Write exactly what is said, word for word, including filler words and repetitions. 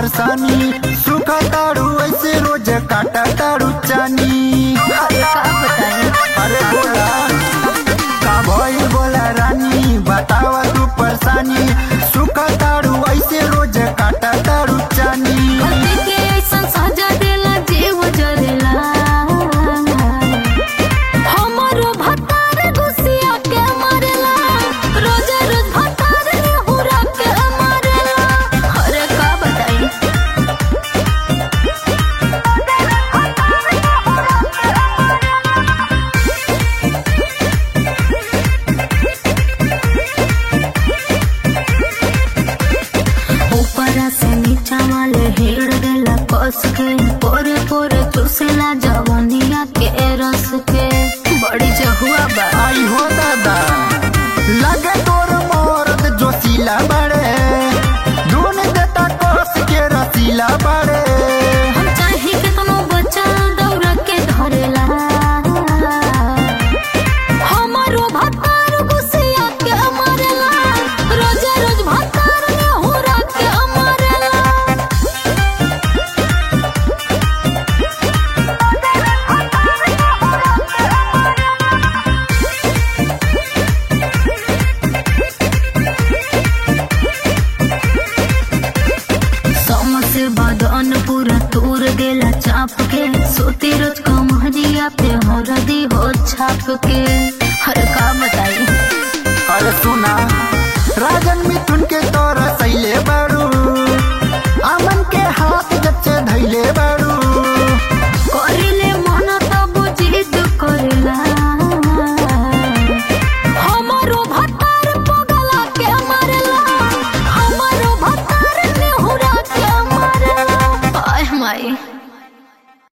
परेशानी, सुख ताड़ू ऐसे रोज काटा ताड़ू चानी। अरे का बताएं? अरे बोला का भइल बोला रानी, बतावा तू परेशानी, सुख ताड़ू ऐसे रोज काटा ताड़ू चानी। कते के ऐसा सजा देला जीव जरेला, हमरो भतार गुसिया के मारेला, रोज रोज भतार नेहुरा के मारेला। अरे का बताई? ऊपरा से नीचा वाले हेड़ देला कस के, पोरे पोरे चूसेला जवनिया के रस के, बड़ी जहुआ बा। आई हो दादा लगे तोर मोरत जोशीला बड़े, ढूंढ देता कोस के रसीला बड़े। हम चाहे कितनो बचल दौड़ के धरेला, हमारो भतार गुसिया के मारेला, रोज रोज भतार नेहुरा के मारेला। समसे बदन पूरा तूर देला चाप के, सोती रोज कमरिया पे हरदी हो छाप के। हर का बताई? अरे सुना राजन मिथुन के तोर सैले बड़ू,